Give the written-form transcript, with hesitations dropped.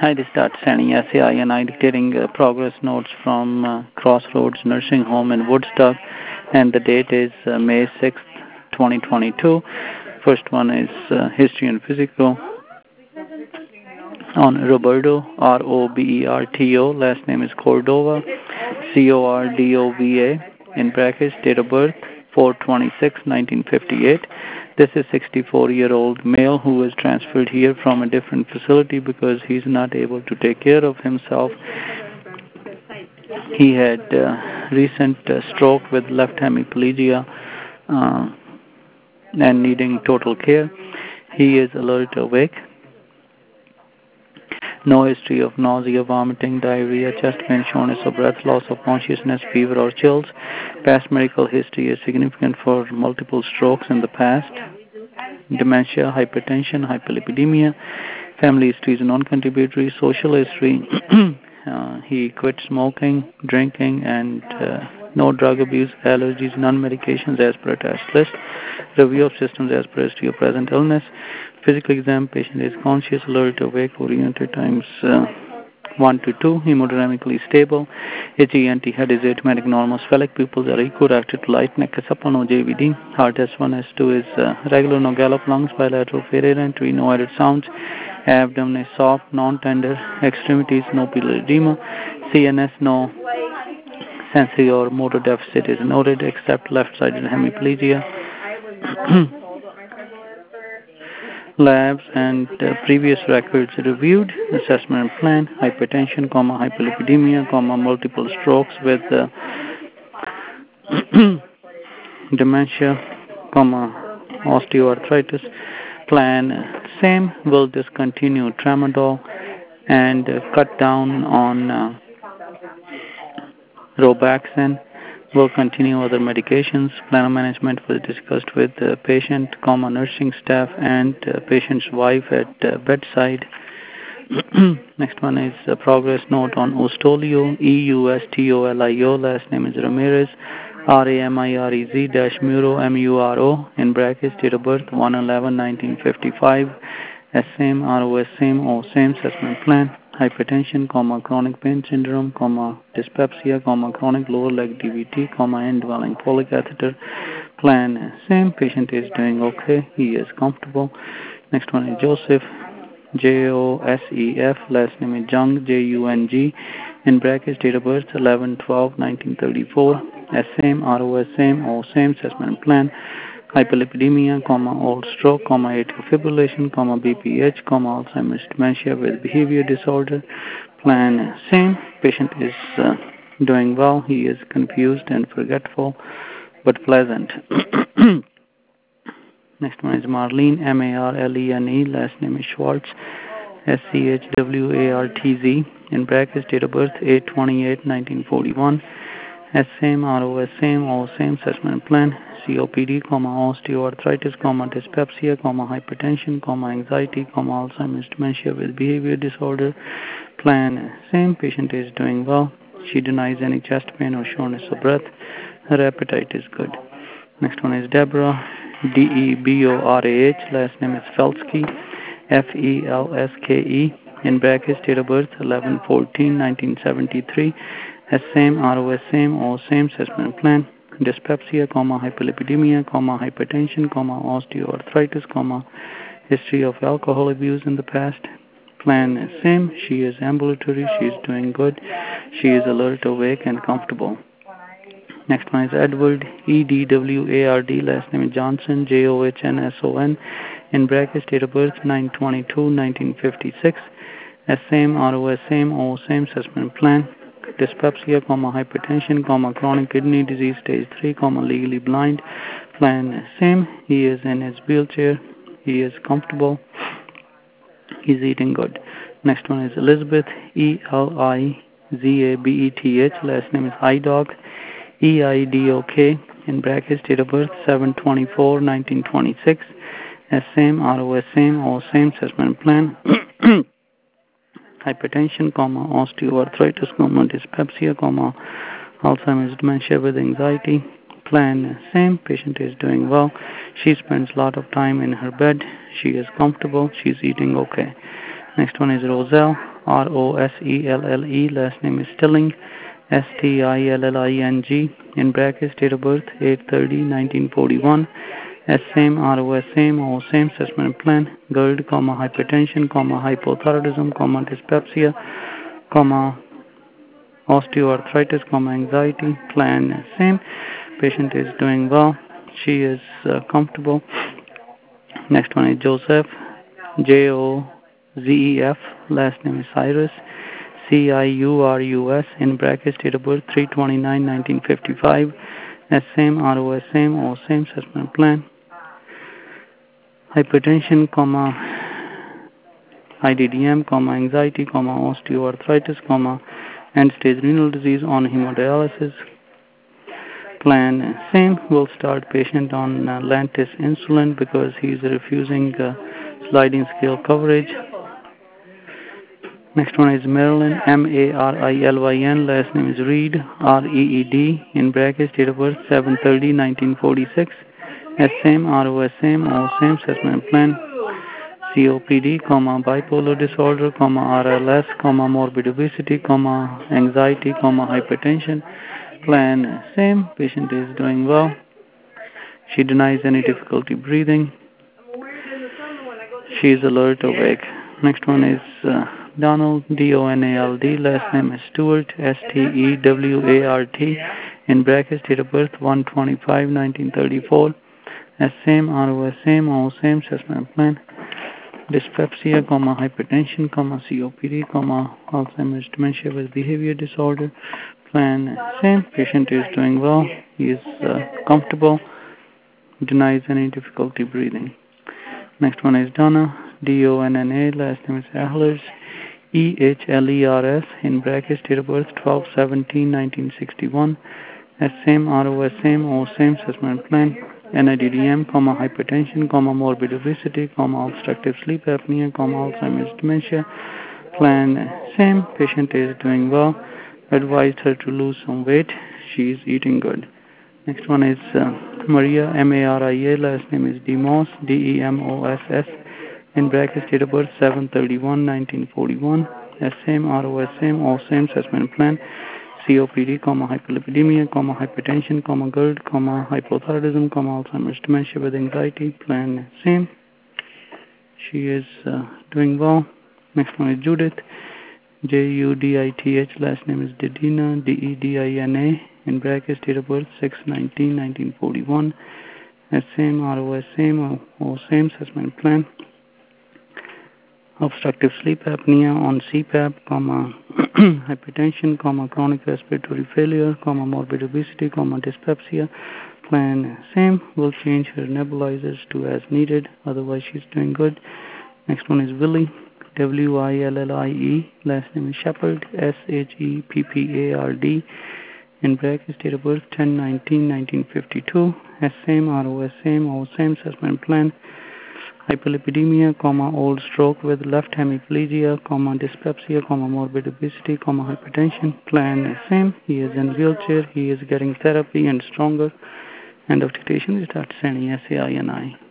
I just start sending SAI and I getting progress notes from Crossroads Nursing Home in Woodstock, and the date is May 6th, 2022. First one is History and Physical on Roberto, Roberto, last name is Cordova, Cordova, in brackets, date of birth 4/26/1958. This is 64-year-old male who was transferred here from a different facility because he's not able to take care of himself. He had recent stroke with left hemiplegia and needing total care. He is alert, awake. No history of nausea, vomiting, diarrhea, chest pain, shortness of breath, loss of consciousness, fever, or chills. Past medical history is significant for multiple strokes in the past. Dementia, hypertension, hyperlipidemia. Family history is non-contributory. Social history, he quit smoking, drinking, and no drug abuse, allergies, non-medications as per attached list. Review of systems as per history of present illness. Physical exam, patient is conscious, alert, awake, oriented times 1 to 2, hemodynamically stable. HENT, head is asymptomatic, normal, sphenic pupils are equal-reacted to light, neck is upper, no JVD. Heart S1, S2 is regular, no gallop, lungs bilateral, failure entry, no added sounds. Abdomen is soft, non-tender, extremities, no pupillary edema. CNS, no sensory or motor deficit is noted except left-sided hemiplegia. Labs and previous records reviewed, assessment and plan, hypertension, hyperlipidemia, multiple strokes with dementia, osteoarthritis. Plan same, will discontinue tramadol and cut down on Robaxin. Will continue other medications. Plan of management was discussed with the patient, nursing staff, and patient's wife at bedside. Next one is a progress note on Ustolio, Eustolio, last name is Ramirez, Ramirez-Muro, Muro, in brackets, date of birth 1/11/1955, same, ROS same, O same, assessment plan. Hypertension, chronic pain syndrome, dyspepsia, chronic lower leg DVT, indwelling polycatheter. Plan same. Patient is doing okay. He is comfortable. Next one is Joseph, Josef, last name is Jung, Jung, in brackets, date of birth 11/12/1934. Same, ROS same, O same, assessment plan. Hyperlipidemia, old stroke, atrial fibrillation, BPH, Alzheimer's dementia with behavior disorder. Plan same. Patient is doing well. He is confused and forgetful, but pleasant. Next one is Marlene, Marlene, last name is Schwartz, Schwartz, in brackets, date of birth 8/28/1941. Same, ROS same, O same, assessment plan. COPD, osteoarthritis, dyspepsia, hypertension, anxiety, Alzheimer's dementia with behavior disorder. Plan same. Patient is doing well. She denies any chest pain or shortness of breath. Her appetite is good. Next one is Deborah, Deborah, last name is Felske, Felske, in brackets, date of birth 11/14/1973. Same, ROS same, O same, assessment plan. Dyspepsia, hyperlipidemia, hypertension, osteoarthritis, history of alcohol abuse in the past. Plan is same. She is ambulatory. She is doing good. She is alert, awake, and comfortable. Next one is Edward, Edward, last name is Johnson, Johnsson, in brackets, date of birth 9/22/1956. Same, ROS same, O same, assessment plan. Dyspepsia, hypertension, chronic kidney disease stage 3, legally blind. Plan same. He is in his wheelchair. He is comfortable. He's eating good. Next one is Elizabeth, Elizabeth, last name is Idok, Eidok, in brackets, date of birth 7/24/1926. Same, ROS same, O same, assessment plan. Hypertension, osteoarthritis, dyspepsia, Alzheimer's dementia with anxiety. Plan same. Patient is doing well. She spends a lot of time in her bed. She is comfortable. She's eating okay. Next one is Roselle, Rosellele, last name is Stilling, Stilling, in brackets, date of birth 8/30/1941, same, RO same, O same, assessment plan, GERD, hypertension, hypothyroidism, dyspepsia, osteoarthritis, anxiety, plan same. Patient is doing well. She is comfortable. Next one is Joseph, Jozef, last name is Cyrus, Ciurus, in brackets, date of birth 3/29/1955, same, RO same, O same, assessment plan, hypertension, IDDM, anxiety, osteoarthritis, end-stage renal disease, on hemodialysis, plan same. We'll start patient on Lantus insulin because he's refusing sliding scale coverage. Next one is Marilyn, Marilyn, last name is Reed, Reed, in brackets, date of birth 7/30/1946, same, RO same, O same, assessment plan, COPD, bipolar disorder, RLS, morbid obesity, anxiety, hypertension, plan same. Patient is doing well. She denies any difficulty breathing. She is alert, awake. Next one is Donald, Donald, last name is Stewart, Stewart, in brackets, date of birth 1/25/1934, same, RO same, O same, assessment plan, dyspepsia, hypertension, COPD, Alzheimer's dementia with behavior disorder, plan same. Patient is doing well. He is comfortable. Denies any difficulty breathing. Next one is Donna, Donna, last name is Ehlers, Ehlers, in brackets, date of birth 12/17/1961, same, RO same, O same, assessment plan, NIDDM, hypertension, morbid obesity, obstructive sleep apnea, Alzheimer's dementia, plan same. Patient is doing well. Advised her to lose some weight. She is eating good. Next one is Maria, Maria, last name is Demos, Demoss, in brackets, date of birth 7/31/1941, same, RO same, O same, assessment plan, COPD, hyperlipidemia, hypertension, GERD, hypothyroidism, Alzheimer's dementia with anxiety, plan same. She is doing well. Next one is Judith, Judith, last name is Dedina, Dedina, in brackets, date of birth 6/19/1941, same, RO same, O same, assessment plan, obstructive sleep apnea on CPAP, hypertension, chronic respiratory failure, morbid obesity, dyspepsia, plan same. We'll change her nebulizers to as needed, otherwise she's doing good. Next one is Willie, Willie, last name is Shepherd, Sheppard, in brackets, date of birth 10/19/1952, same, RO same, O same, assessment plan, hyperlipidemia, old stroke with left hemiplegia, dyspepsia, morbid obesity, hypertension, plan same. He is in wheelchair. He is getting therapy and stronger. End of dictation. Start sending SAINI.